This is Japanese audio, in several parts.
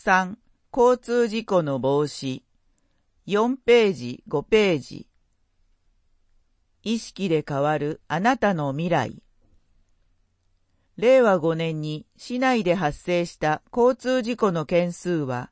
3、交通事故の防止。4ページ、5ページ。意識で変わるあなたの未来。令和5年に市内で発生した交通事故の件数は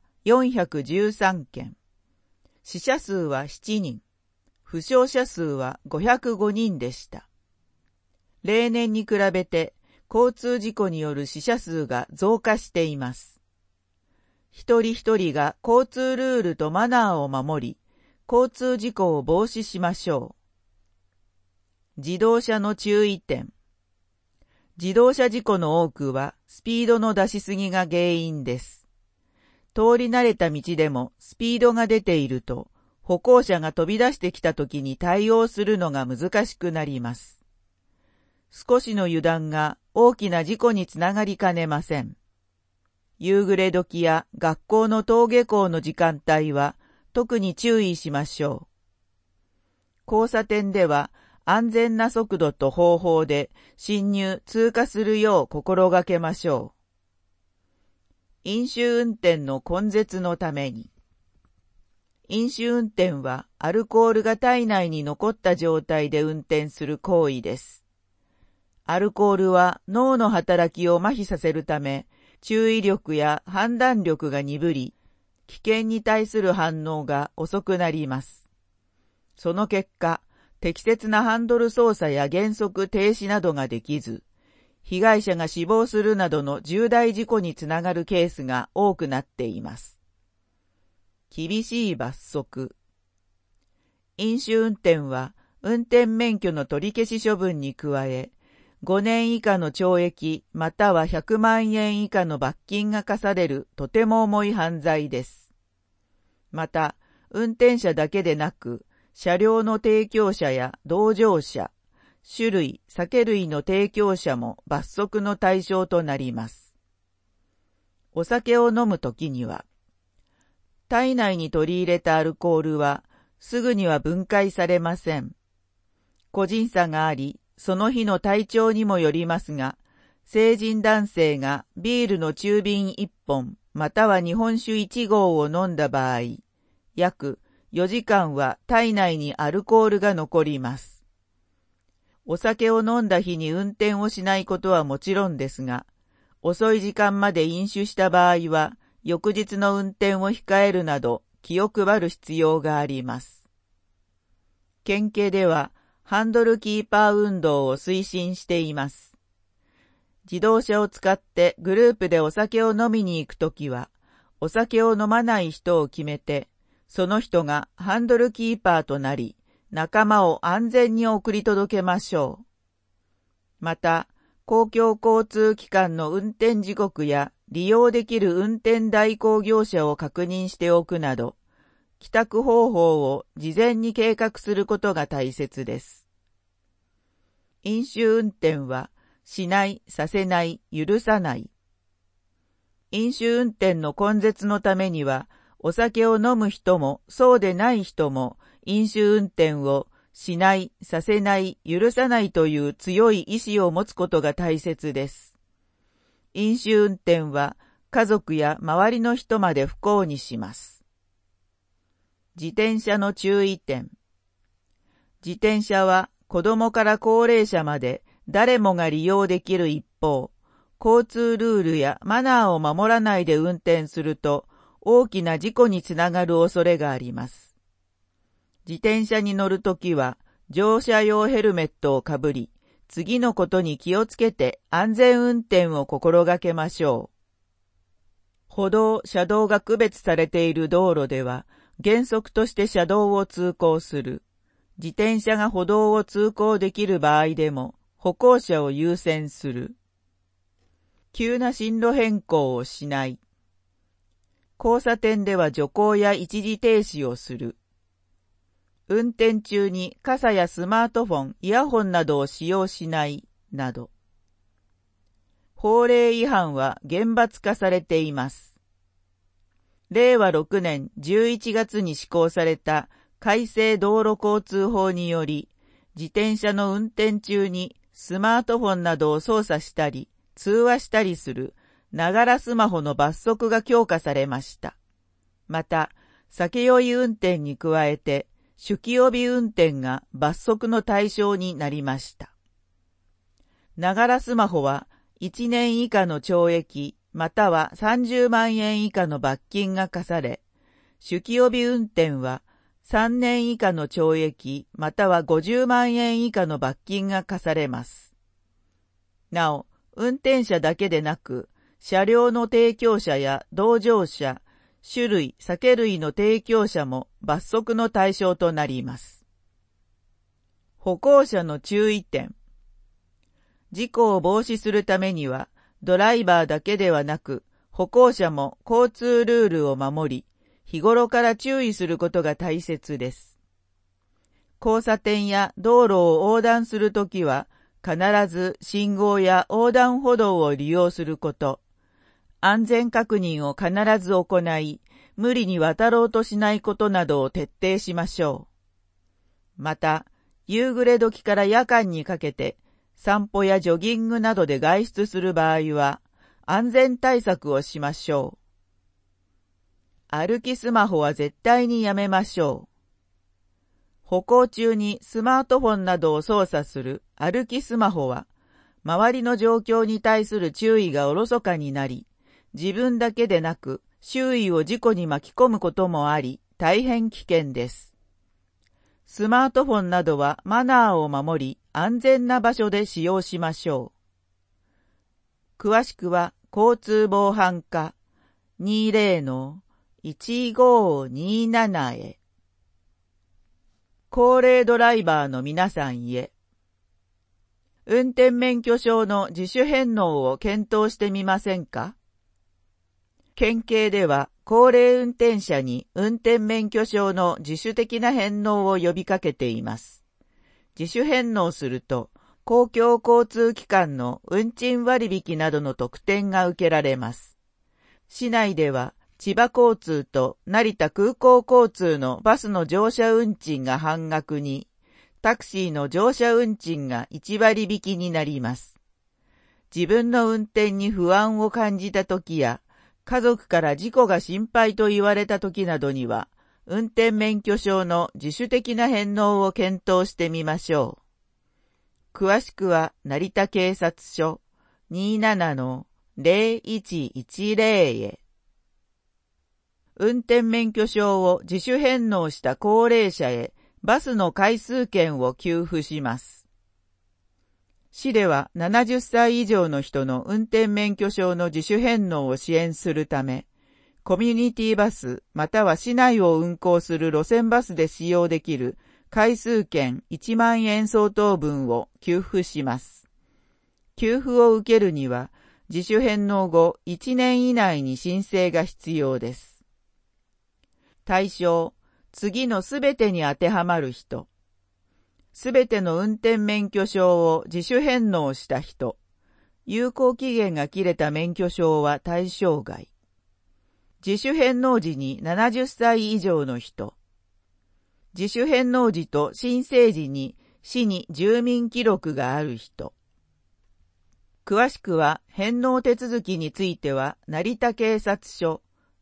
413件。死者数は7人。負傷者数は505人でした。例年に比べて交通事故による死者数が増加しています。一人一人が交通ルールとマナーを守り、交通事故を防止しましょう。自動車の注意点。自動車事故の多くはスピードの出しすぎが原因です。通り慣れた道でもスピードが出ていると、歩行者が飛び出してきた時に対応するのが難しくなります。少しの油断が大きな事故につながりかねません。夕暮れ時や学校の登下校の時間帯は特に注意しましょう。交差点では安全な速度と方法で進入・通過するよう心がけましょう。飲酒運転の根絶のために。飲酒運転はアルコールが体内に残った状態で運転する行為です。アルコールは脳の働きを麻痺させるため、注意力や判断力が鈍り、危険に対する反応が遅くなります。その結果、適切なハンドル操作や減速停止などができず、被害者が死亡するなどの重大事故につながるケースが多くなっています。厳しい罰則。飲酒運転は運転免許の取り消し処分に加え、5年以下の懲役または100万円以下の罰金が課されるとても重い犯罪です。また、運転者だけでなく、車両の提供者や同乗者、酒類・酒類の提供者も罰則の対象となります。お酒を飲むときには、体内に取り入れたアルコールはすぐには分解されません。個人差があり、その日の体調にもよりますが、成人男性がビールの中瓶1本または日本酒1合を飲んだ場合、約4時間は体内にアルコールが残ります。お酒を飲んだ日に運転をしないことはもちろんですが、遅い時間まで飲酒した場合は、翌日の運転を控えるなど気を配る必要があります。県警ではハンドルキーパー運動を推進しています。自動車を使ってグループでお酒を飲みに行くときは、お酒を飲まない人を決めて、その人がハンドルキーパーとなり、仲間を安全に送り届けましょう。また、公共交通機関の運転時刻や利用できる運転代行業者を確認しておくなど、帰宅方法を事前に計画することが大切です。飲酒運転は、しない、させない、許さない。飲酒運転の根絶のためには、お酒を飲む人もそうでない人も飲酒運転をしない、させない、許さないという強い意志を持つことが大切です。飲酒運転は家族や周りの人まで不幸にします。自転車の注意点。自転車は子供から高齢者まで誰もが利用できる一方、交通ルールやマナーを守らないで運転すると大きな事故につながる恐れがあります。自転車に乗るときは乗車用ヘルメットをかぶり、次のことに気をつけて安全運転を心がけましょう。歩道・車道が区別されている道路では、原則として車道を通行する。自転車が歩道を通行できる場合でも、歩行者を優先する。急な進路変更をしない。交差点では徐行や一時停止をする。運転中に傘やスマートフォン、イヤホンなどを使用しない、など。法令違反は厳罰化されています。令和6年11月に施行された改正道路交通法により、自転車の運転中にスマートフォンなどを操作したり、通話したりするながらスマホの罰則が強化されました。また、酒酔い運転に加えて、酒気帯び運転が罰則の対象になりました。ながらスマホは1年以下の懲役または30万円以下の罰金が課され、酒気帯び運転は3年以下の懲役または50万円以下の罰金が課されます。なお、運転者だけでなく、車両の提供者や同乗者、酒類・酒類の提供者も罰則の対象となります。歩行者の注意点。事故を防止するためには、ドライバーだけではなく、歩行者も交通ルールを守り、日頃から注意することが大切です。交差点や道路を横断するときは、必ず信号や横断歩道を利用すること、安全確認を必ず行い、無理に渡ろうとしないことなどを徹底しましょう。また、夕暮れ時から夜間にかけて、散歩やジョギングなどで外出する場合は、安全対策をしましょう。歩きスマホは絶対にやめましょう。歩行中にスマートフォンなどを操作する歩きスマホは、周りの状況に対する注意がおろそかになり、自分だけでなく周囲を事故に巻き込むこともあり、大変危険です。スマートフォンなどはマナーを守り、安全な場所で使用しましょう。詳しくは、交通防犯課 20-1527 へ。高齢ドライバーの皆さんへ。運転免許証の自主返納を検討してみませんか？県警では高齢運転者に運転免許証の自主的な返納を呼びかけています。自主返納すると、公共交通機関の運賃割引などの特典が受けられます。市内では千葉交通と成田空港交通のバスの乗車運賃が半額に、タクシーの乗車運賃が1割引きになります。自分の運転に不安を感じたときや、家族から事故が心配と言われたときなどには、運転免許証の自主的な返納を検討してみましょう。詳しくは成田警察署 27-0110 へ。運転免許証を自主返納した高齢者へバスの回数券を給付します。市では70歳以上の人の運転免許証の自主返納を支援するため、コミュニティバスまたは市内を運行する路線バスで使用できる回数券1万円相当分を給付します。給付を受けるには自主返納後1年以内に申請が必要です。対象、次のすべてに当てはまる人。すべての運転免許証を自主返納した人。有効期限が切れた免許証は対象外。自主返納時に70歳以上の人。自主返納時と申請時に市に住民記録がある人。詳しくは返納手続きについては成田警察署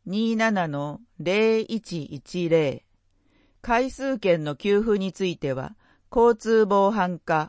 27-0110。回数券の給付については交通防犯課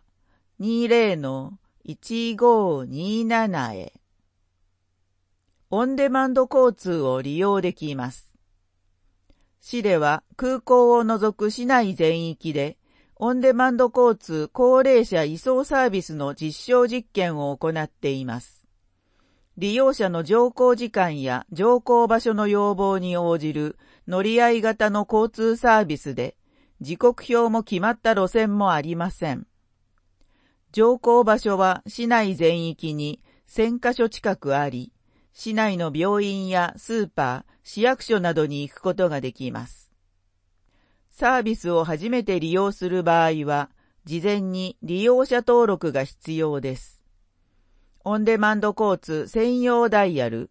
20-1527 へ。オンデマンド交通を利用できます。市では空港を除く市内全域でオンデマンド交通高齢者移送サービスの実証実験を行っています。利用者の乗降時間や乗降場所の要望に応じる乗り合い型の交通サービスで、時刻表も決まった路線もありません。乗降場所は市内全域に1000カ所近くあり、市内の病院やスーパー、市役所などに行くことができます。サービスを初めて利用する場合は、事前に利用者登録が必要です。オンデマンド交通専用ダイヤル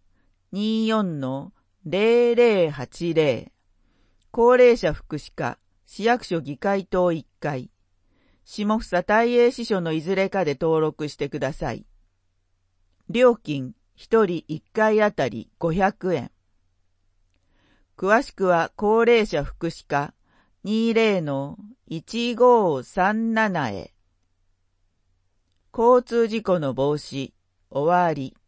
24-0080 高齢者福祉課市役所議会棟1階下房大英支所のいずれかで登録してください。料金一人一回あたり500円。詳しくは高齢者福祉課 20-1537 へ。交通事故の防止、終わり。